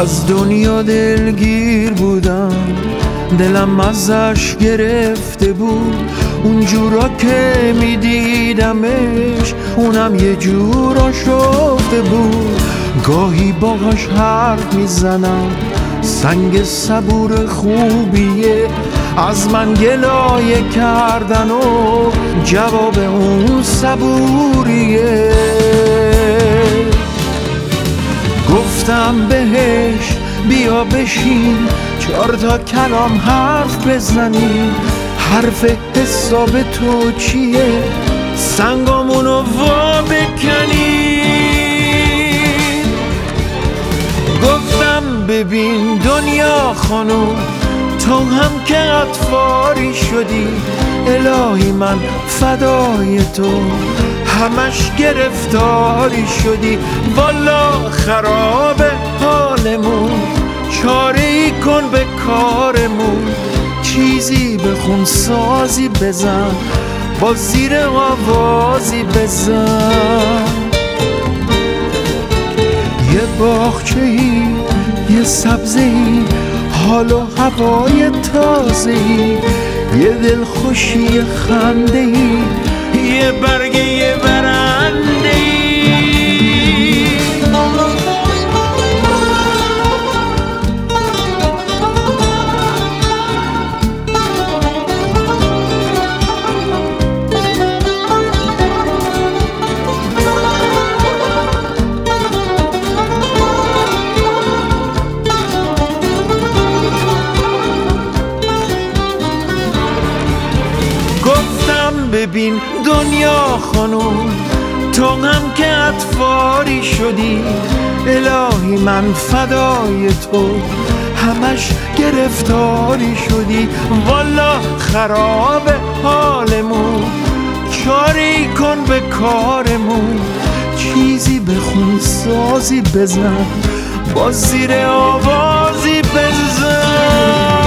از دنیا دلگیر بودم، دلم ازش گرفته بود. اونجورا که میدیدمش اونم یه جور آشفته بود. گاهی باهاش حرف میزنم، سنگ صبور خوبیه. از من گلایه کردن و جواب اون صبوریه. گفتم بهش بیا بشین 4 تا کلام حرف بزنیم. حرف حساب تو چیه؟ سنگامونو وا بکنیم. گفتم ببین دنیا خانوم، تو هم که اطفاری شدی. الهی من فدای تو، همش گرفتاری شدی. والا خراب حالمون، چاره ای کن به کارمون. چیزی بخون سازی بزن، با زیر آوازی بزن. یه باغچه‌ای، یه سبزه‌ای، حال و هوای تازه‌ای، یه دلخوشی خنده‌ای، یه برگ یه برنده‌ای. ببین دنیا خانوم، تو هم که اطفاری شدی. الهی من فدای تو، همش گرفتاری شدی. والا خراب حالمون، چاری کن به کارمون. چیزی بخون سازی بزن، با زیر آوازی بزن.